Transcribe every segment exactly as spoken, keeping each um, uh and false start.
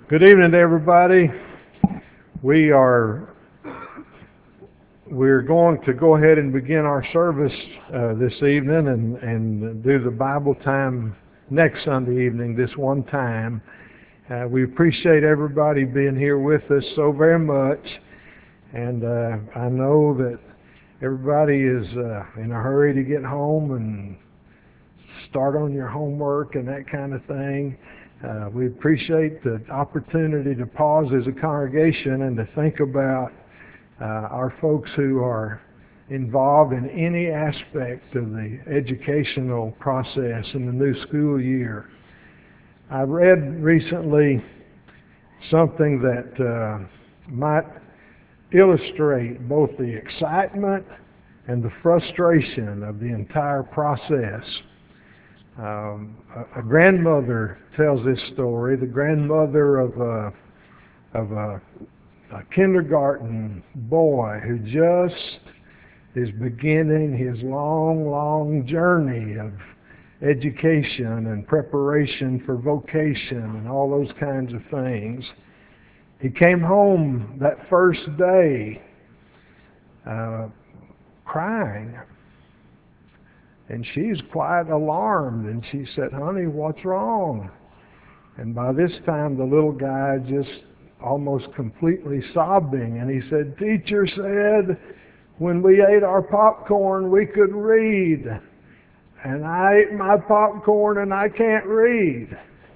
Good evening to everybody. We are we're going to go ahead and begin our service uh, this evening and, and do the Bible time next Sunday evening, this one time. Uh, we appreciate everybody being here with us so very much. And uh, I know that everybody is uh, in a hurry to get home and start on your homework and that kind of thing. Uh, we appreciate the opportunity to pause as a congregation and to think about uh, our folks who are involved in any aspect of the educational process in the new school year. I read recently something that uh, might illustrate both the excitement and the frustration of the entire process. Um, a, a grandmother tells this story. The grandmother of a, of a, a kindergarten boy who just is beginning his long, long journey of education and preparation for vocation and all those kinds of things. He came home that first day uh, crying. And she's quite alarmed, and she said, "Honey, what's wrong?" And by this time, the little guy just almost completely sobbing, and he said, "Teacher said when we ate our popcorn, we could read. And I ate my popcorn, and I can't read."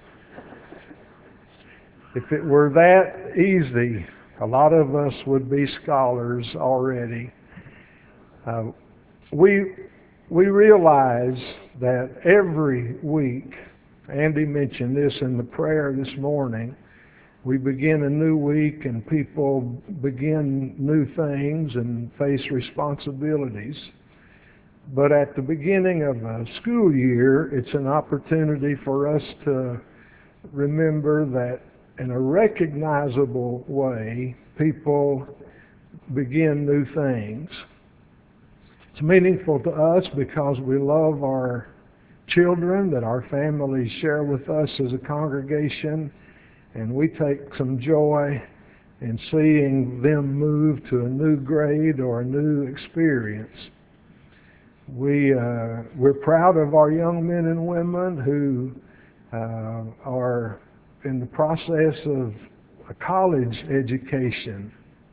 If it were that easy, a lot of us would be scholars already. Uh, we... We realize that every week, Andy mentioned this in the prayer this morning, we begin a new week and people begin new things and face responsibilities. But at the beginning of a school year, it's an opportunity for us to remember that in a recognizable way, people begin new things. It's meaningful to us because we love our children that our families share with us as a congregation, and we take some joy in seeing them move to a new grade or a new experience. We, uh, we're proud of our young men and women who uh, are in the process of a college education.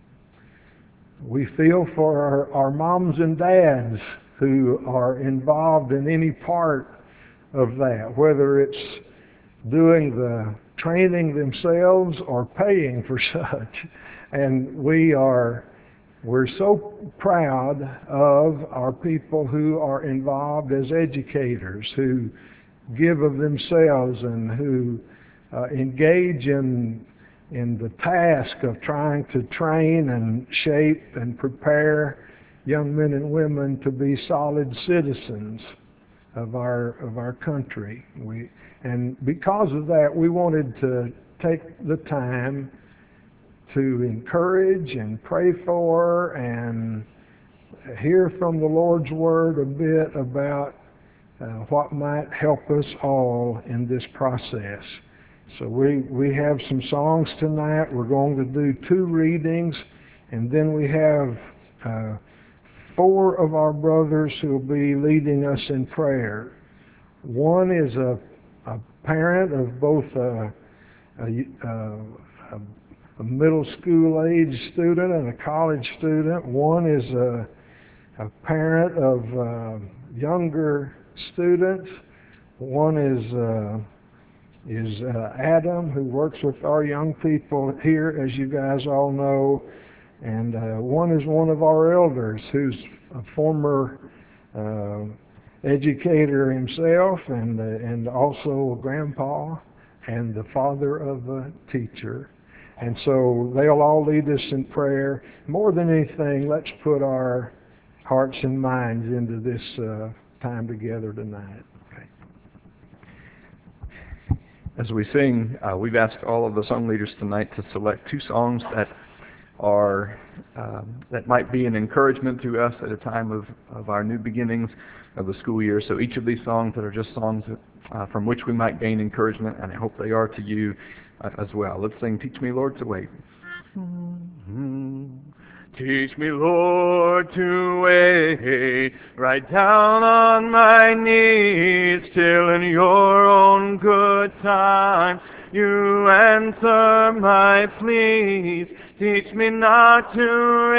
We feel for our, our moms and dads who are involved in any part of that, whether it's doing the training themselves or paying for such. And we are, we're so proud of our people who are involved as educators, who give of themselves and who uh, engage in in the task of trying to train and shape and prepare young men and women to be solid citizens of our of our country. We and because of that, we wanted to take the time to encourage and pray for and hear from the Lord's Word a bit about uh, what might help us all in this process. So we, we have some songs tonight. We're going to do two readings, and then we have uh, four of our brothers who will be leading us in prayer. One is a, a parent of both a, a, a, a middle school age student and a college student. One is a, a parent of uh, younger students. One is uh, is uh, Adam, who works with our young people here, as you guys all know. And uh, one is one of our elders, who's a former uh, educator himself and, uh, and also a grandpa and the father of a teacher. And so they'll all lead us in prayer. More than anything, let's put our hearts and minds into this uh, time together tonight. As we sing, uh, we've asked all of the song leaders tonight to select two songs that are um, that might be an encouragement to us at a time of, of our new beginnings of the school year. So each of these songs that are just songs that, uh, from which we might gain encouragement, and I hope they are to you, uh, as well. Let's sing Teach Me, Lord, to Wait. Teach me, Lord, to wait right down on my knees till in your own good time you answer my pleas. Teach me not to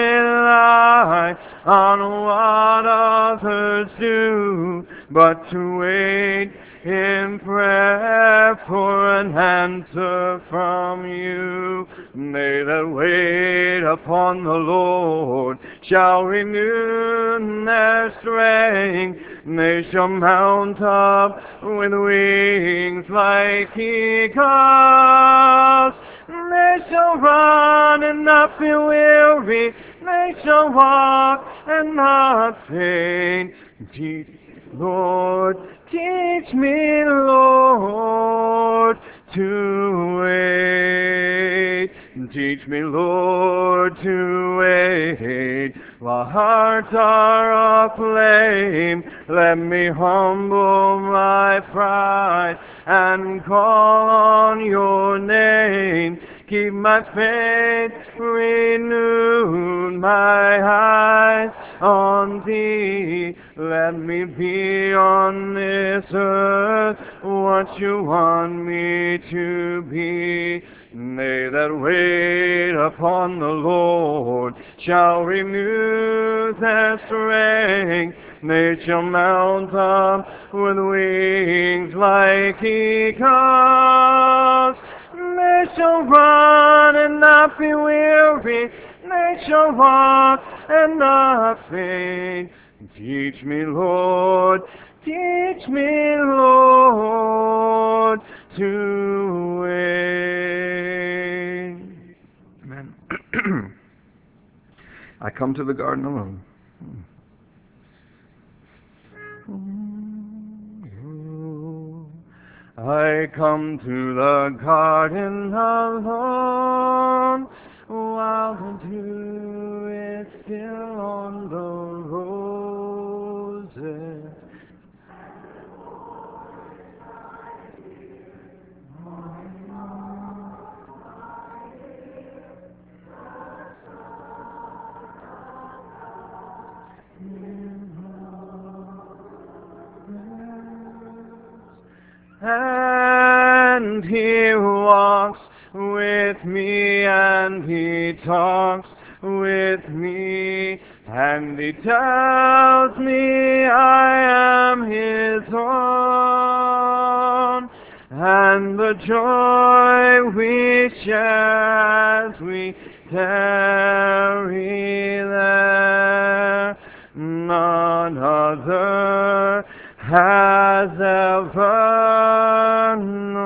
rely on what others do, but to wait in prayer for an answer from you. They that wait upon the Lord shall renew their strength. They shall mount up with wings like eagles. They shall run and not be weary. They shall walk and not faint. Teach, Lord, teach me, Lord, to wait. Teach me, Lord, to wait. While hearts are aflame, let me humble my pride and call on your name. Keep my faith renewed, my eyes on thee. Let me be on this earth what you want me to be. They that wait upon the Lord shall renew their strength. They shall mount up with wings like eagles. They shall run and not be weary. They shall walk and not faint. Teach me, Lord, teach me, Lord, to wait. Amen. I come to the garden alone. I come to the garden alone, while the dew is still on the roses. And he walks with me, and he talks with me, and he tells me I am his own, and the joy we share as we tarry there, none other has ever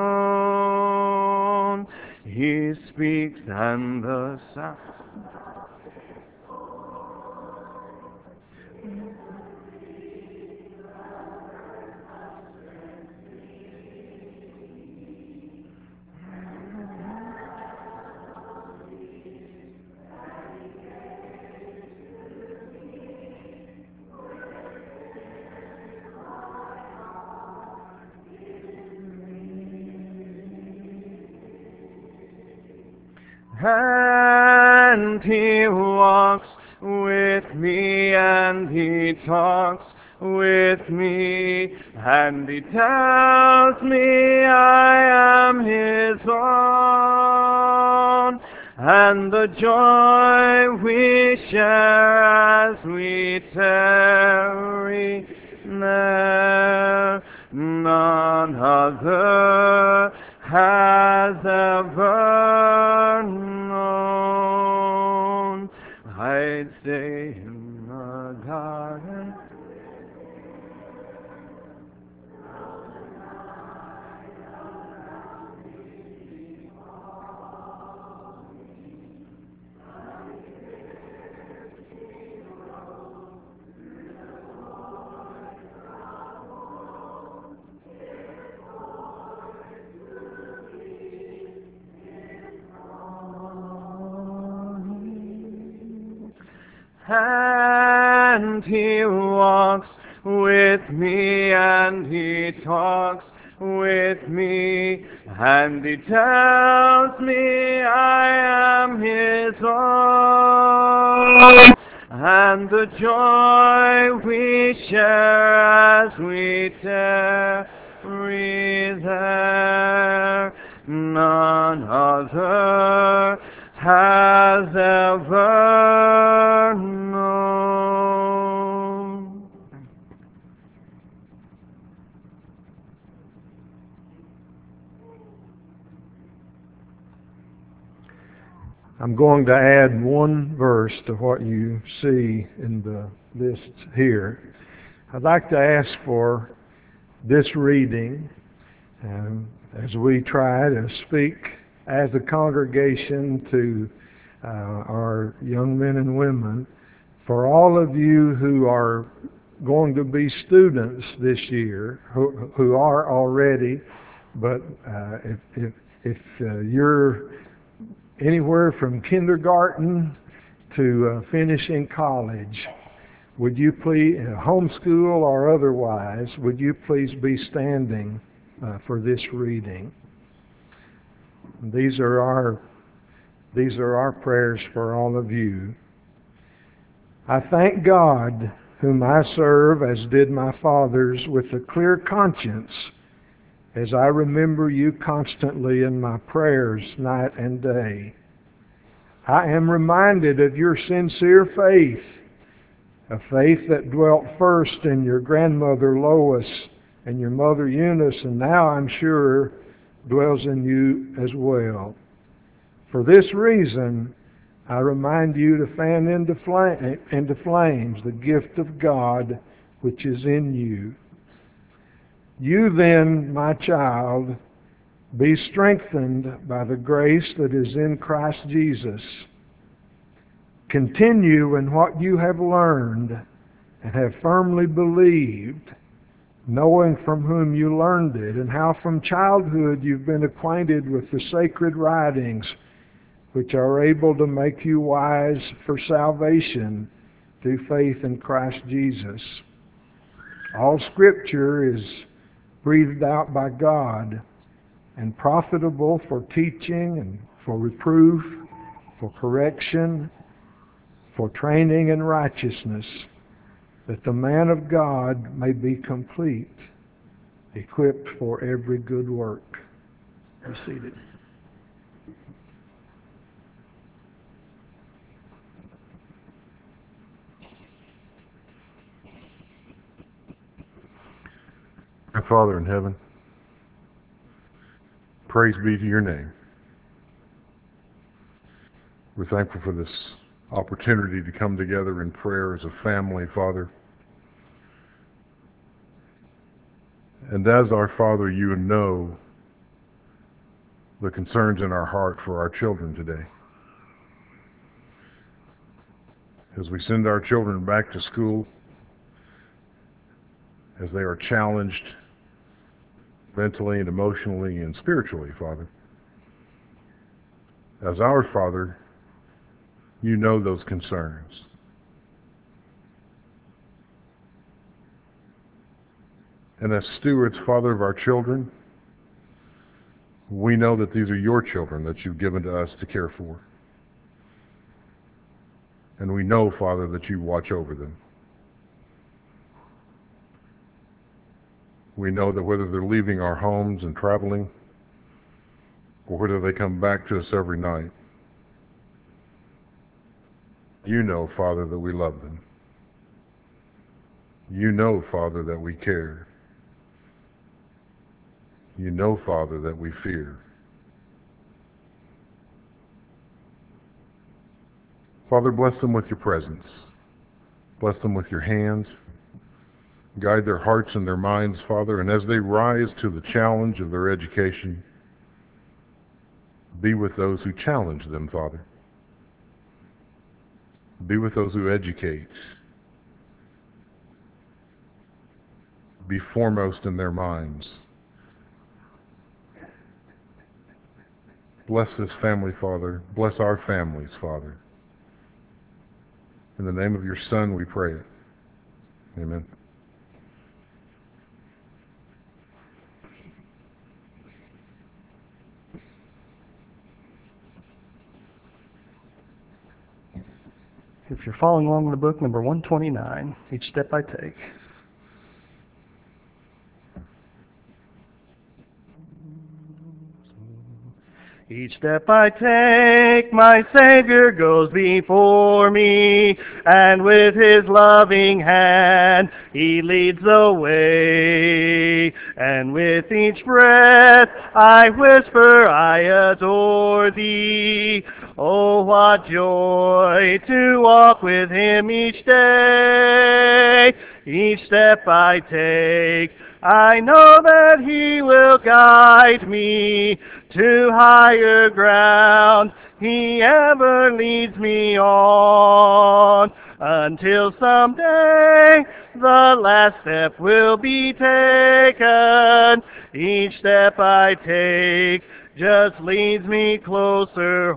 known. He speaks and the sound. And he walks with me, and he talks with me, and he tells me I am his own, and the joy we share as we tarry there, none other has ever known. I'd stay in the garden. And he walks with me, and he talks with me, And he tells me I am his own, and the joy we share as we tarry there, none other has ever known. I'm going to add one verse to what you see in the list here. I'd like to ask for this reading um, as we try to speak as a congregation to uh, our young men and women. For all of you who are going to be students this year, who, who are already, but uh, if, if, if uh, you're anywhere from kindergarten to uh, finishing college, would you please, uh, homeschool or otherwise, would you please be standing uh, for this reading? These are our these are our prayers for all of you. I thank God, whom I serve as did my fathers, with a clear conscience, as I remember you constantly in my prayers night and day. I am reminded of your sincere faith, a faith that dwelt first in your grandmother Lois and your mother Eunice, and now I'm sure dwells in you as well. For this reason, I remind you to fan into, flame, into flames the gift of God which is in you. You then, my child, be strengthened by the grace that is in Christ Jesus. Continue in what you have learned and have firmly believed, knowing from whom you learned it, and how from childhood you've been acquainted with the sacred writings, which are able to make you wise for salvation through faith in Christ Jesus. All Scripture is breathed out by God and profitable for teaching and for reproof, for correction, for training in righteousness, that the man of God may be complete, equipped for every good work. Be seated. Our Father in heaven, praise be to your name. We're thankful for this opportunity to come together in prayer as a family, Father. And as our Father, you know the concerns in our heart for our children today. As we send our children back to school, as they are challenged mentally and emotionally and spiritually, Father. As our Father, you know those concerns. And as stewards, Father, of our children, we know that these are your children that you've given to us to care for. And we know, Father, that you watch over them. We know that whether they're leaving our homes and traveling, or whether they come back to us every night, you know, Father, that we love them. You know, Father, that we care. You know, Father, that we fear. Father, bless them with your presence. Bless them with your hands. Guide their hearts and their minds, Father, and as they rise to the challenge of their education, be with those who challenge them, Father. Be with those who educate. Be foremost in their minds. Bless this family, Father. Bless our families, Father. In the name of your Son, we pray it. Amen. if you're following along in the book, number one twenty-nine, Each Step I Take. Each step I take, my Savior goes before me, and with His loving hand He leads the way. And with each breath I whisper, I adore Thee. Oh, what joy to walk with Him each day. Each step I take, I know that He will guide me to higher ground. He ever leads me on, until someday the last step will be taken. Each step I take just leads me closer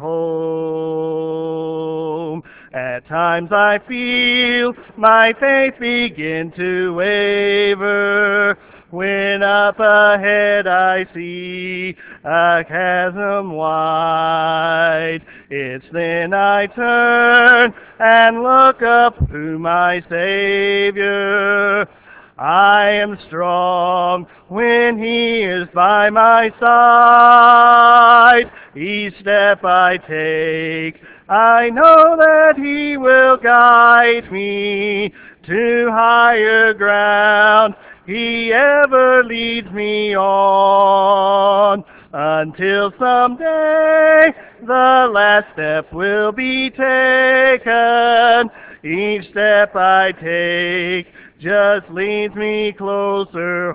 home. At times I feel my faith begin to waver, when up ahead I see a chasm wide. It's then I turn and look up to my Savior. I am strong when He is by my side. Each step I take, I know that He will guide me to higher ground. He ever leads me on, until someday the last step will be taken. Each step I take just leads me closer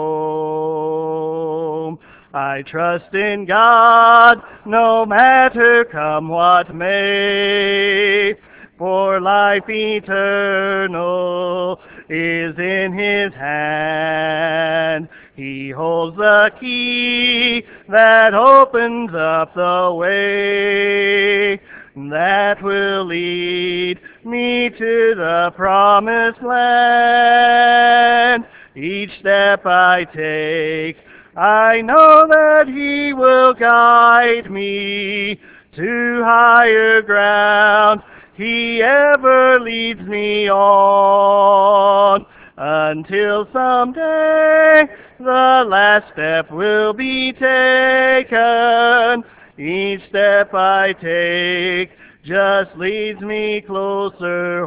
home. I trust in God, no matter come what may, for life eternal is in His hand. He holds the key that opens up the way that will lead me to the promised land. Each step I take, I know that He will guide me to higher ground. He ever leads me on, until someday the last step will be taken. Each step I take just leads me closer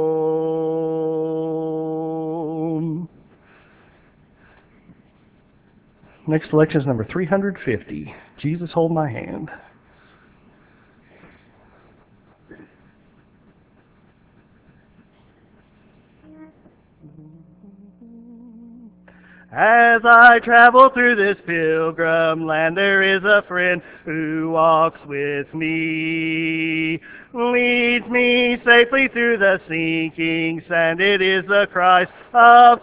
home. Next selection is number three hundred fifty, Jesus Hold My Hand. As I travel through this pilgrim land, there is a friend who walks with me, leads me safely through the sinking sand. It is the Christ of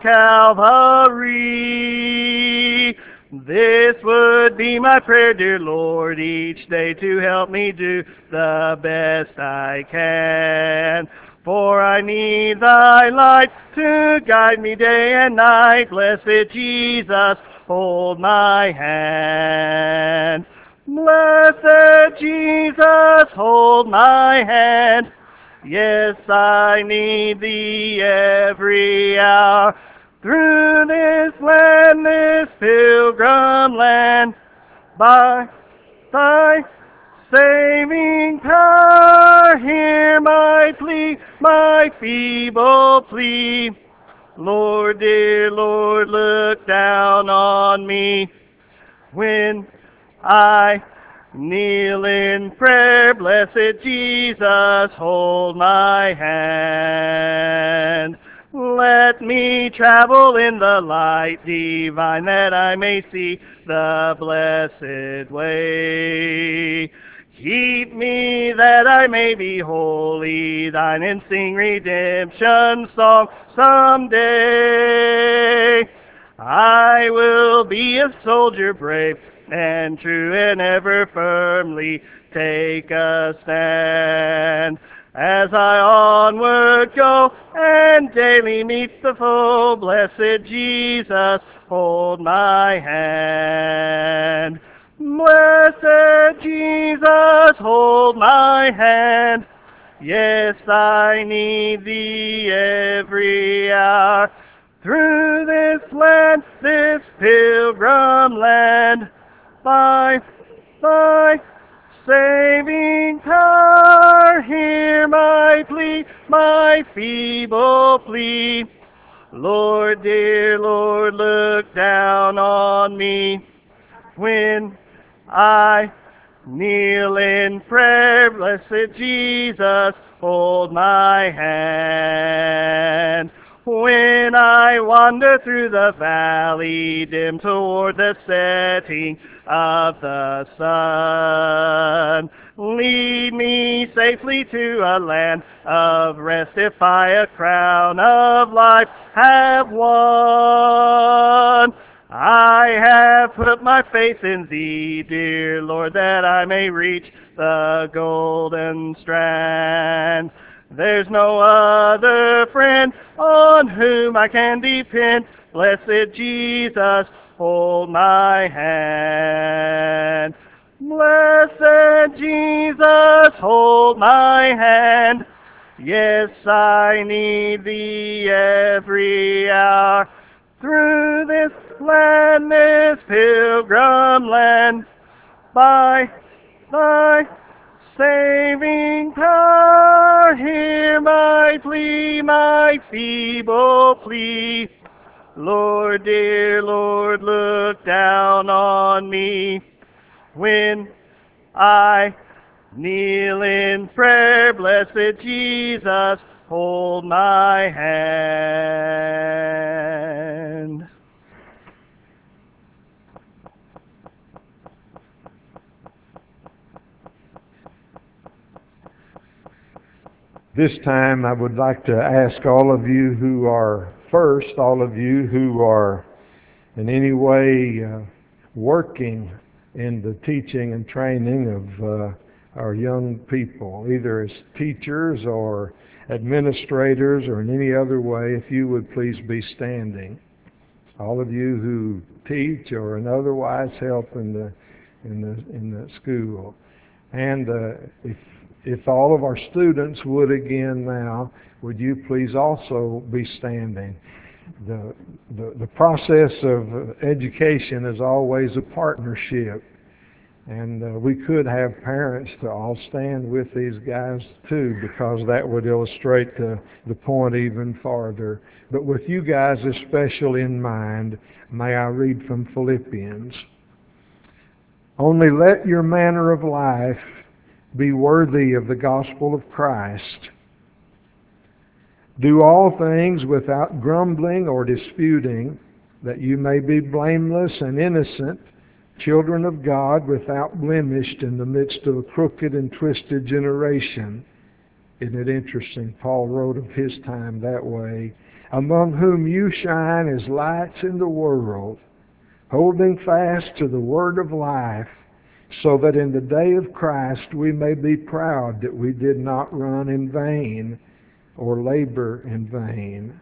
Calvary. This would be my prayer, dear Lord, each day to help me do the best I can. For I need Thy light to guide me day and night. Blessed Jesus, hold my hand. Blessed Jesus, hold my hand. Yes, I need Thee every hour. Through this land, this pilgrim land, by Thy saving power, hear my plea, my feeble plea. Lord, dear Lord, look down on me when I kneel in prayer. Blessed Jesus, hold my hand. Let me travel in the light divine, that I may see the blessed way. Keep me that I may be wholly Thine, and sing redemption song someday. I will be a soldier brave and true, and ever firmly take a stand, as I onward go and daily meet the foe. Blessed Jesus, hold my hand. Blessed Jesus, hold my hand. Yes, I need Thee every hour. Through this land, this pilgrim land, by Thy saving power, hear my plea, my feeble plea. Lord, dear Lord, look down on me when I kneel in prayer. Blessed Jesus, hold my hand. When I wander through the valley dim toward the setting of the sun, lead me safely to a land of rest if I a crown of life have won. I have put my faith in Thee, dear Lord, that I may reach the golden strand. There's no other friend on whom I can depend. Blessed Jesus, hold my hand. Blessed Jesus, hold my hand. Yes, I need Thee every hour. Through this land, this pilgrim land, by Thy saving power, hear my plea, my feeble plea. Lord, dear Lord, look down on me when I kneel in prayer. Blessed Jesus, hold my hand. This time I would like to ask all of you who are first, all of you who are in any way uh, working in the teaching and training of uh, our young people, either as teachers or administrators or in any other way, if you would please be standing. All of you who teach or in otherwise help in the in the in the school, and uh, if if all of our students would again now, would you please also be standing? The the, the process of education is always a partnership. And uh, we could have parents to all stand with these guys too, because that would illustrate the, the point even farther. But with you guys especially in mind, may I read from Philippians. Only let your manner of life be worthy of the gospel of Christ. Do all things without grumbling or disputing, that you may be blameless and innocent, children of God without blemish in the midst of a crooked and twisted generation. Isn't it interesting? Paul wrote of his time that way. Among whom you shine as lights in the world, holding fast to the word of life, so that in the day of Christ we may be proud that we did not run in vain or labor in vain.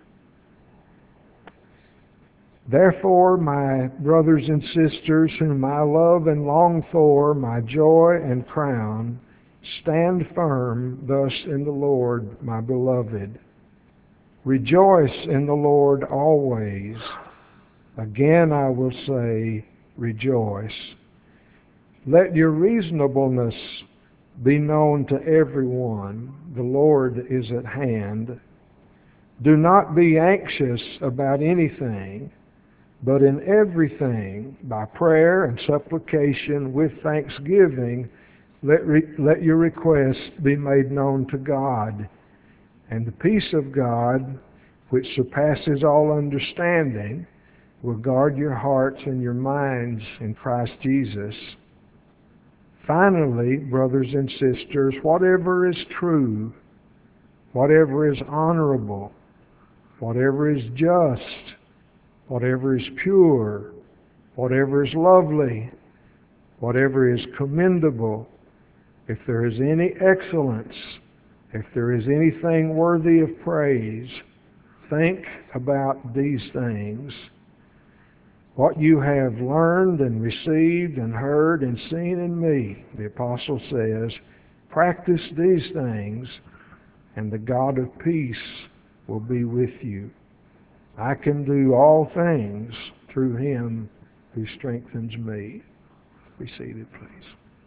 Therefore, my brothers and sisters, whom I love and long for, my joy and crown, stand firm thus in the Lord, my beloved. Rejoice in the Lord always. Again I will say, rejoice. Let your reasonableness be known to everyone. The Lord is at hand. Do not be anxious about anything, but in everything, by prayer and supplication with thanksgiving, let, re- let your requests be made known to God. And the peace of God, which surpasses all understanding, will guard your hearts and your minds in Christ Jesus. Finally, brothers and sisters, whatever is true, whatever is honorable, whatever is just, whatever is pure, whatever is lovely, whatever is commendable, if there is any excellence, if there is anything worthy of praise, think about these things. What you have learned and received and heard and seen in me, the apostle says, practice these things, and the God of peace will be with you. I can do all things through him who strengthens me. Be seated, please.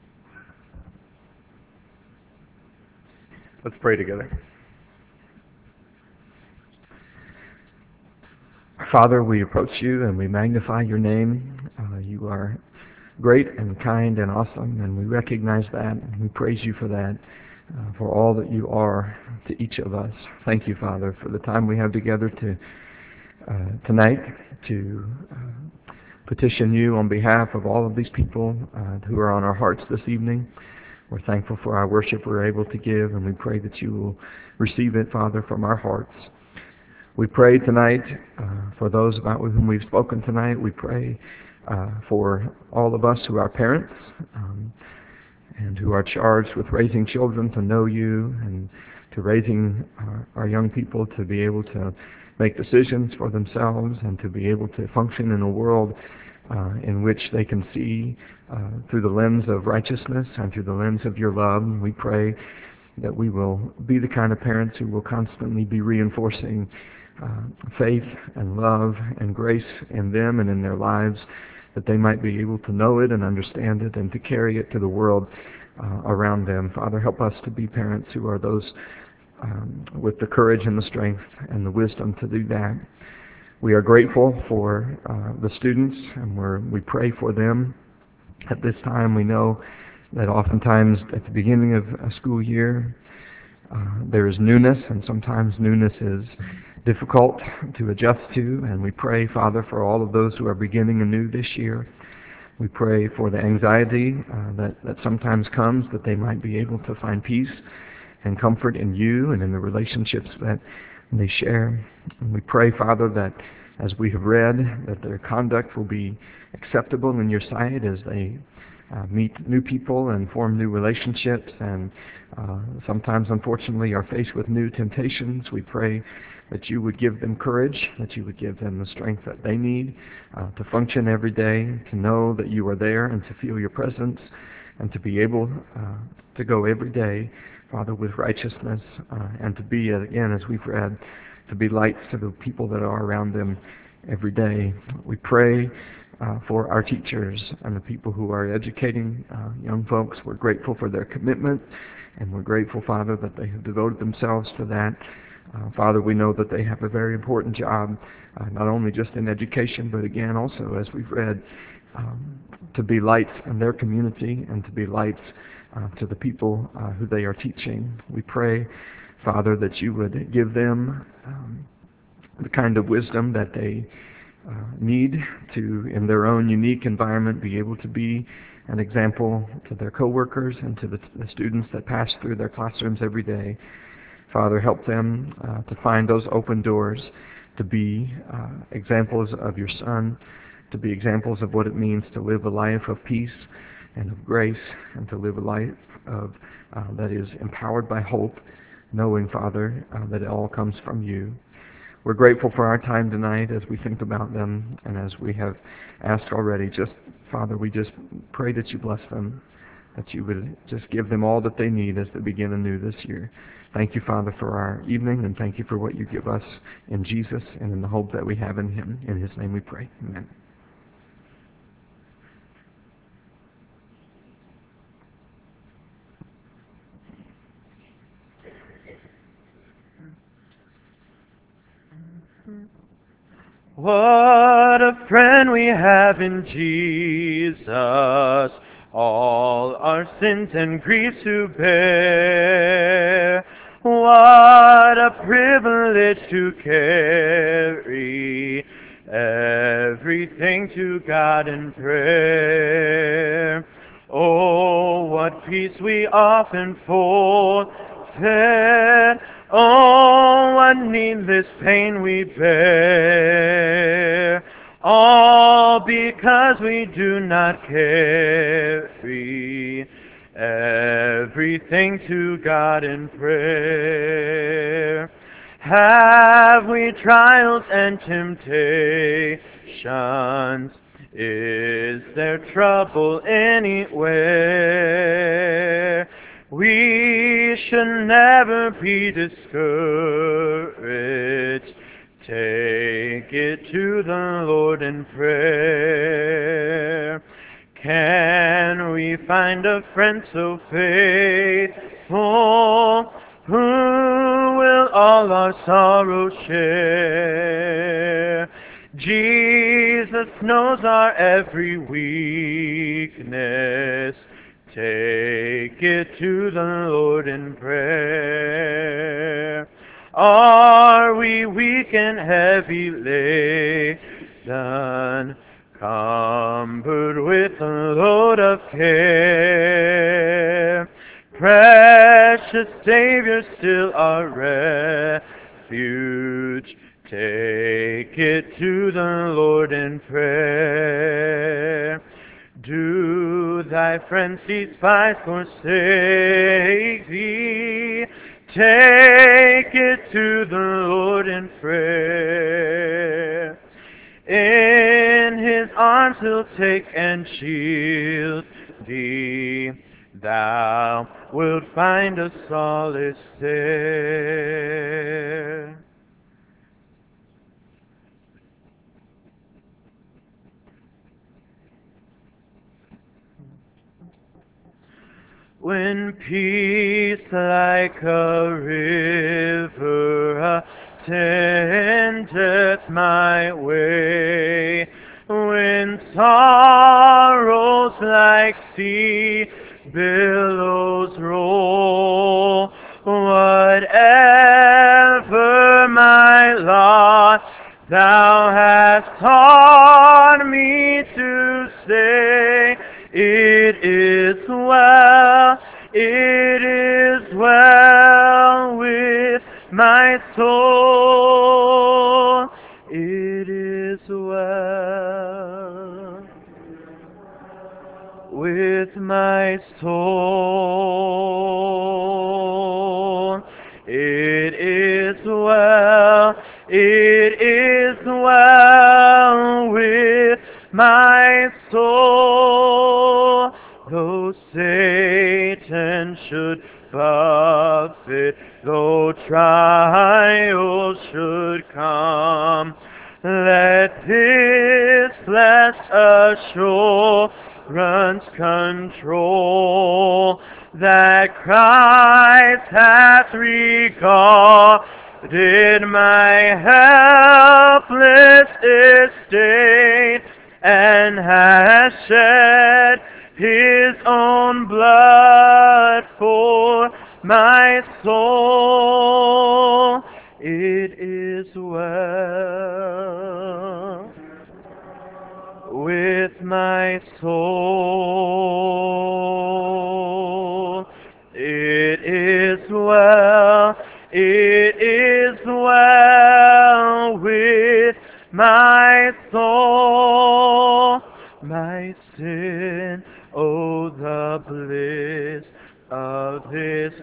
Let's pray together. Father, we approach you and we magnify your name. Uh, you are great and kind and awesome, and we recognize that, and we praise you for that, uh, for all that you are to each of us. Thank you, Father, for the time we have together to uh, tonight to uh, petition you on behalf of all of these people uh, who are on our hearts this evening. We're thankful for our worship we're able to give, and we pray that you will receive it, Father, from our hearts. We pray tonight uh, for those about whom we've spoken tonight. We pray uh, for all of us who are parents um, and who are charged with raising children to know you, and to raising our, our young people to be able to make decisions for themselves and to be able to function in a world uh, in which they can see uh, through the lens of righteousness and through the lens of your love. We pray that we will be the kind of parents who will constantly be reinforcing Uh, faith and love and grace in them and in their lives, that they might be able to know it and understand it and to carry it to the world uh, around them. Father, help us to be parents who are those um, with the courage and the strength and the wisdom to do that. We are grateful for uh, the students, and we're, we pray for them. At this time, we know that oftentimes at the beginning of a school year, uh, there is newness, and sometimes newness is difficult to adjust to, and we pray, Father, for all of those who are beginning anew this year. We pray for the anxiety uh, that, that sometimes comes, that they might be able to find peace and comfort in you and in the relationships that they share. And we pray, Father, that as we have read, that their conduct will be acceptable in your sight as they uh, meet new people and form new relationships, and uh, sometimes, unfortunately, are faced with new temptations. We pray that you would give them courage, that you would give them the strength that they need uh, to function every day, to know that you are there and to feel your presence, and to be able uh, to go every day, Father, with righteousness, uh, and to be, again, as we've read, to be lights to the people that are around them every day. We pray uh, for our teachers and the people who are educating uh, young folks. We're grateful for their commitment, and we're grateful, Father, that they have devoted themselves to that. Uh, Father, we know that they have a very important job, uh, not only just in education, but again also, as we've read, um, to be lights in their community and to be lights uh, to the people uh, who they are teaching. We pray, Father, that you would give them um, the kind of wisdom that they uh, need to, in their own unique environment, be able to be an example to their coworkers and to the, the students that pass through their classrooms every day. Father, help them uh, to find those open doors, to be uh, examples of your Son, to be examples of what it means to live a life of peace and of grace, and to live a life of uh, that is empowered by hope, knowing, Father, uh, that it all comes from you. We're grateful for our time tonight as we think about them, and as we have asked already, just, Father, we just pray that you bless them, that you would just give them all that they need as they begin anew this year. Thank you, Father, for our evening, and thank you for what you give us in Jesus and in the hope that we have in him. In his name we pray. Amen. What a friend we have in Jesus, all our sins and griefs to bear. What a privilege to carry everything to God in prayer. Oh, what peace we often forfeit. Oh, what needless pain we bear. All because we do not carry everything to God in prayer. Have we trials and temptations? Is there trouble anywhere? We we should never be discouraged. Take it to the Lord in prayer. Can we find a friend so faithful, who will all our sorrows share? Jesus knows our every weakness. Take it to the Lord in prayer. Are we weak and heavy laden, cumbered with a load of care? Precious Savior, still our refuge. Take it to the Lord in prayer. Do thy friends despise, forsake thee? Take it to the Lord in prayer. In his arms he'll take and shield thee. Thou wilt find a solace there. When peace like a river attendeth my way, when sorrows like sea billows roll, whatever my lot, thou hast taught me to say, it is well, it is well with my soul, it is well with my soul, it is well, it is well with my soul. Though Satan should buffet, though trials should come, let this flesh assurance control that Christ hath regarded my helpless estate and has shed his own blood for my soul. It is well with my soul. It is well, it is well with my soul. My sin, oh, the bliss of this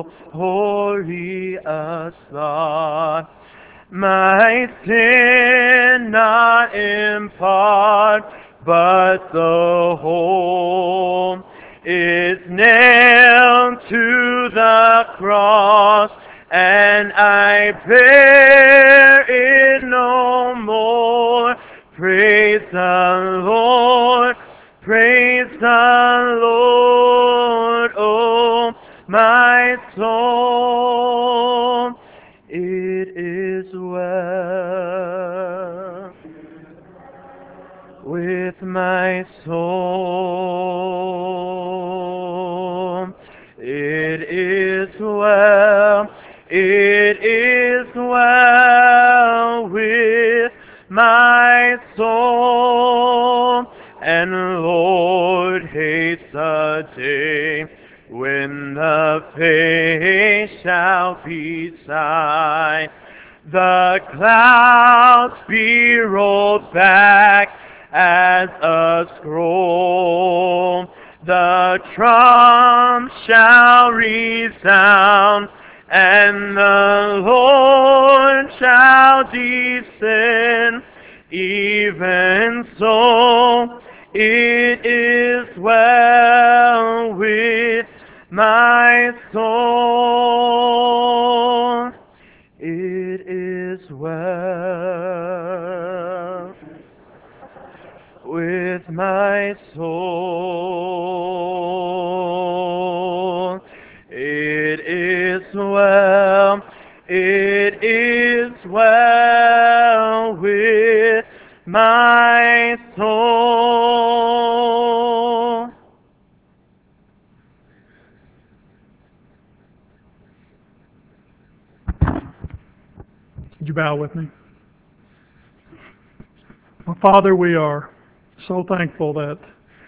glorious thought. My sin not in part, but the whole is nailed to the cross, and I bear it no more. Praise the Lord, praise the Lord, oh my soul, it is well with my soul, it is well, it is well with my soul. And Lord, haste the day when the face shall be sight, the clouds be rolled back as a scroll, the trump shall resound, and the Lord shall descend. Even so, it is well with my soul. It is well, it is well with my soul. Would you bow with me? Well, Father, we are so thankful that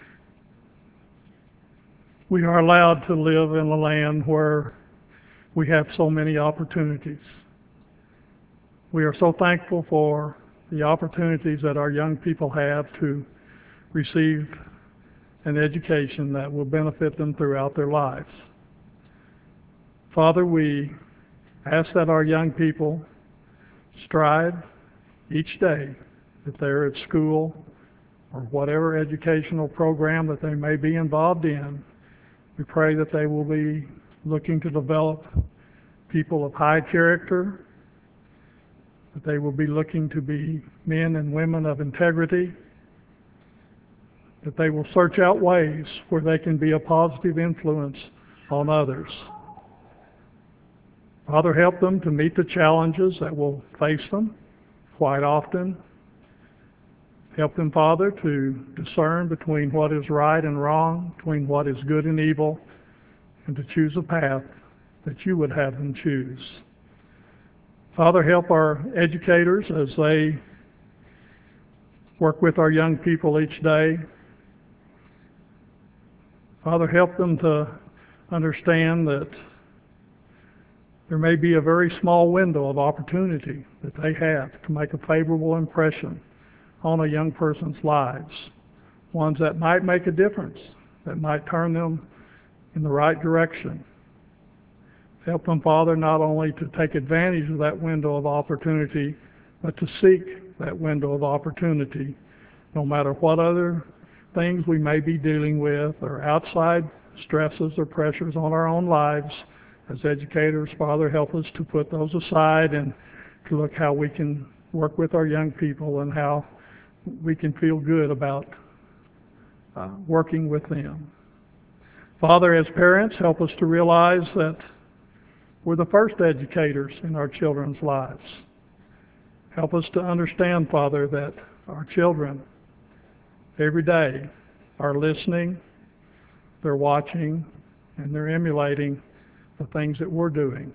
we are allowed to live in a land where we have so many opportunities. We are so thankful for the opportunities that our young people have to receive an education that will benefit them throughout their lives. Father, we ask that our young people strive each day that they're at school or whatever educational program that they may be involved in. We pray that they will be looking to develop people of high character, that they will be looking to be men and women of integrity, that they will search out ways where they can be a positive influence on others. Father, help them to meet the challenges that will face them quite often. Help them, Father, to discern between what is right and wrong, between what is good and evil, and to choose a path that you would have them choose. Father, help our educators as they work with our young people each day. Father, help them to understand that there may be a very small window of opportunity that they have to make a favorable impression on a young person's lives, ones that might make a difference, that might turn them in the right direction. Help them, Father, not only to take advantage of that window of opportunity, but to seek that window of opportunity, no matter what other things we may be dealing with or outside stresses or pressures on our own lives. As educators, Father, help us to put those aside and to look how we can work with our young people and how we can feel good about uh, working with them. Father, as parents, help us to realize that we're the first educators in our children's lives. Help us to understand, Father, that our children every day are listening, they're watching, and they're emulating the things that we're doing.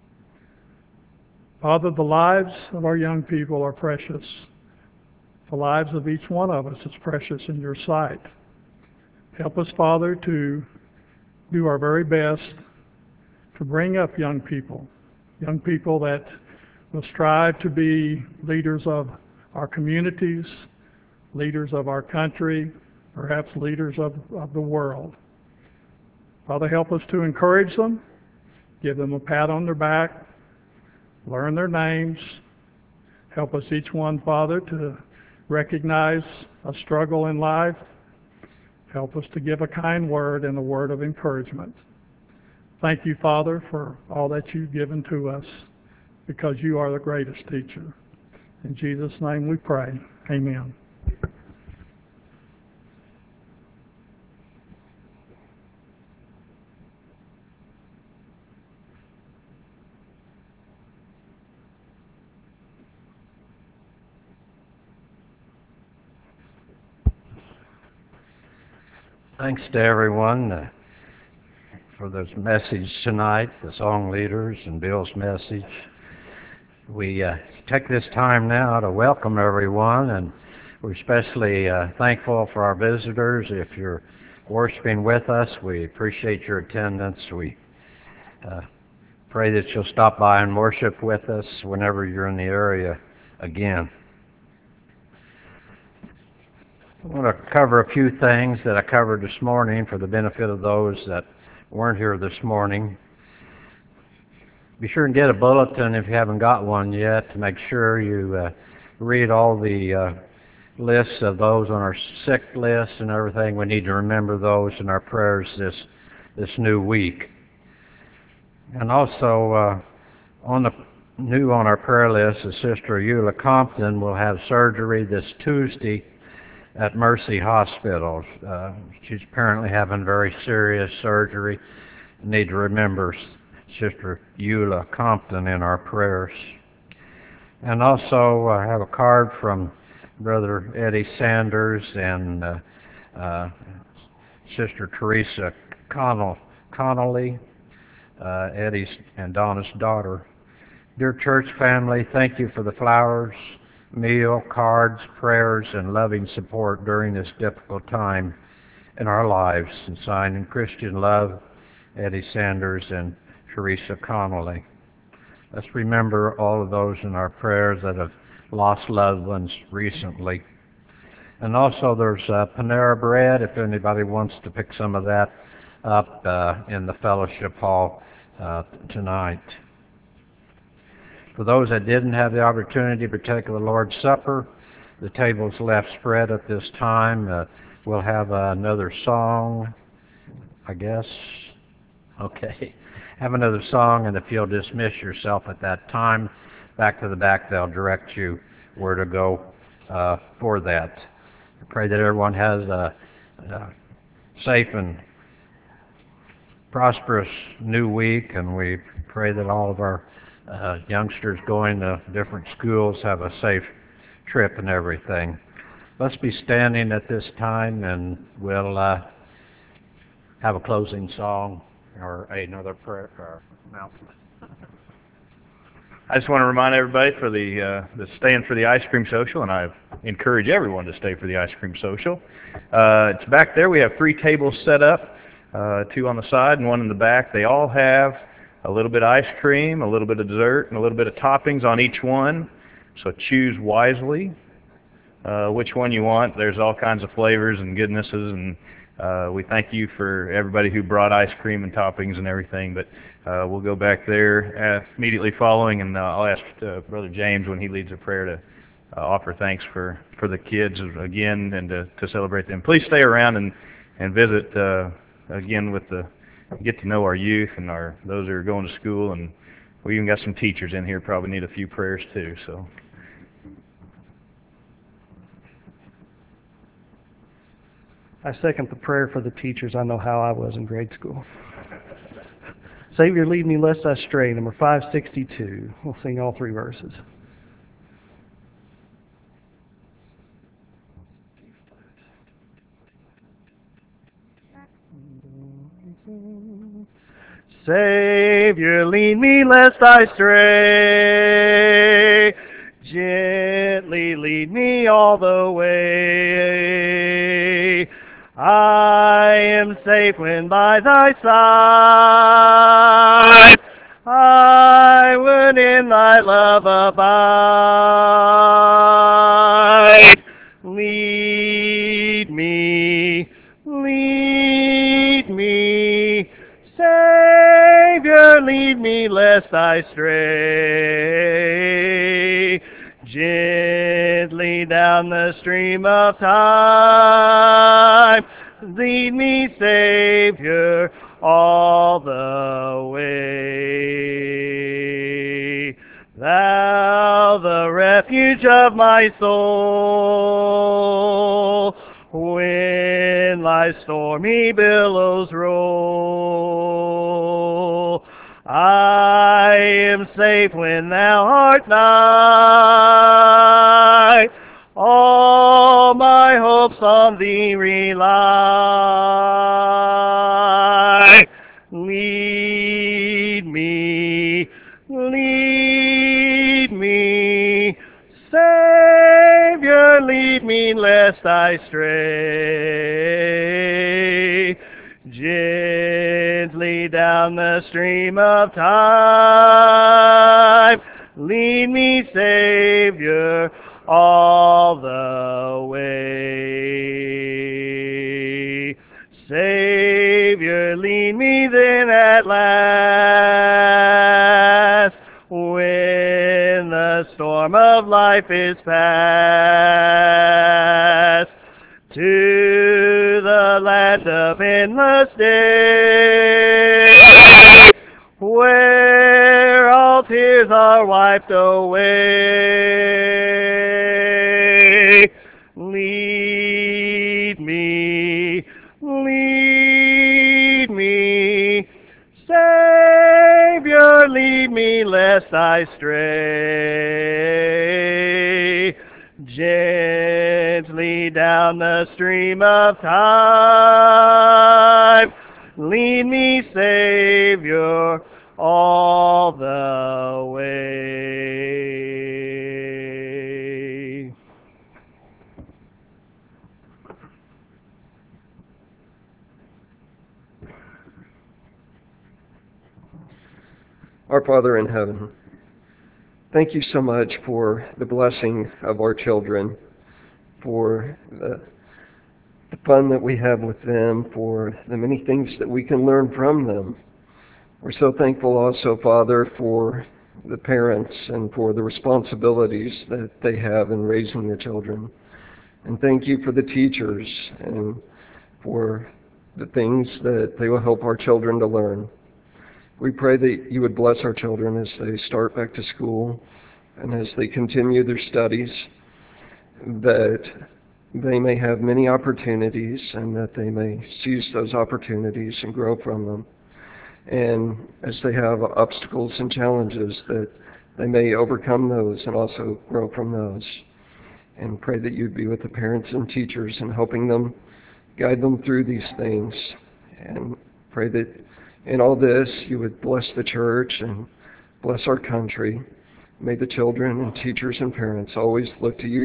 Father, the lives of our young people are precious. The lives of each one of us is precious in your sight. Help us, Father, to do our very best to bring up young people, young people that will strive to be leaders of our communities, leaders of our country, perhaps leaders of, of the world. Father, help us to encourage them, give them a pat on their back, learn their names. Help us each one, Father, to recognize a struggle in life. Help us to give a kind word and a word of encouragement. Thank you, Father, for all that you've given to us, because you are the greatest teacher. In Jesus' name we pray. Amen. Thanks to everyone uh, for this message tonight, the song leaders and Bill's message. We uh, take this time now to welcome everyone, and we're especially uh, thankful for our visitors. If you're worshiping with us, we appreciate your attendance. We uh, pray that you'll stop by and worship with us whenever you're in the area again. I want to cover a few things that I covered this morning for the benefit of those that weren't here this morning. Be sure and get a bulletin if you haven't got one yet, to make sure you uh, read all the uh, lists of those on our sick list and everything. We need to remember those in our prayers this this new week. And also, uh, on the new on our prayer list is Sister Eula Compton will have surgery this Tuesday at Mercy Hospital. Uh, she's apparently having very serious surgery, need to remember Sister Eula Compton in our prayers. And also I have a card from Brother Eddie Sanders and uh, uh, Sister Teresa Connell, Connolly, uh, Eddie's and Donna's daughter. Dear church family, thank you for the flowers, meal, cards, prayers, and loving support during this difficult time in our lives. And signed in Christian love, Eddie Sanders and Teresa Connolly. Let's remember all of those in our prayers that have lost loved ones recently. And also there's uh, Panera Bread, if anybody wants to pick some of that up uh, in the fellowship hall uh, tonight. For those that didn't have the opportunity to partake of the Lord's Supper, the table's left spread at this time. Uh, we'll have uh, another song, I guess. Okay. Have another song, and if you'll dismiss yourself at that time, back to the back, they'll direct you where to go uh, for that. I pray that everyone has a, a safe and prosperous new week, and we pray that all of our uh, youngsters going to different schools have a safe trip and everything. Let's be standing at this time, and we'll uh, have a closing song or another prayer or announcement. I just want to remind everybody for the uh, that's staying for the ice cream social, and I encourage everyone to stay for the ice cream social. Uh, it's back there. We have three tables set up, uh, two on the side and one in the back. They all have a little bit of ice cream, a little bit of dessert, and a little bit of toppings on each one. So choose wisely uh, which one you want. There's all kinds of flavors and goodnesses, and uh, we thank you for everybody who brought ice cream and toppings and everything. But uh, we'll go back there uh, immediately following, and uh, I'll ask uh, Brother James when he leads a prayer to uh, offer thanks for, for the kids again and to, to celebrate them. Please stay around and, and visit uh, again with the get to know our youth and our those that are going to school, and we even got some teachers in here probably need a few prayers too. So. I second the prayer for the teachers. I know how I was in grade school. Savior, lead me lest I stray, number five sixty-two. We'll sing all three verses. Savior, lead me lest I stray. Gently lead me all the way. I am safe when by thy side. I would in thy love abide. Lead me, lead me, Savior, lead me lest I stray. Gently down the stream of time, lead me, Savior, all the way. Thou, the refuge of my soul, when life's stormy billows roll, I am safe when thou art nigh. All my hopes on thee rely. Lead me, lead me, Savior, lead me lest I stray. Gently down the stream of time, lead me, Savior, all the way. Savior, lead me then at last, when the storm of life is past, to the land of endless day, where all tears are wiped away. Lead me, lead me, Lord, lead me lest I stray gently down the stream of time. Lead me, Savior, all the way. Our Father in heaven, thank you so much for the blessing of our children, for the, the fun that we have with them, for the many things that we can learn from them. We're so thankful also, Father, for the parents and for the responsibilities that they have in raising the children. And thank you for the teachers and for the things that they will help our children to learn. We pray that you would bless our children as they start back to school and as they continue their studies, that they may have many opportunities and that they may seize those opportunities and grow from them. And as they have obstacles and challenges, that they may overcome those and also grow from those. And pray that you'd be with the parents and teachers in helping them, guide them through these things. And pray that in all this you would bless the church and bless our country. May the children and teachers and parents always look to you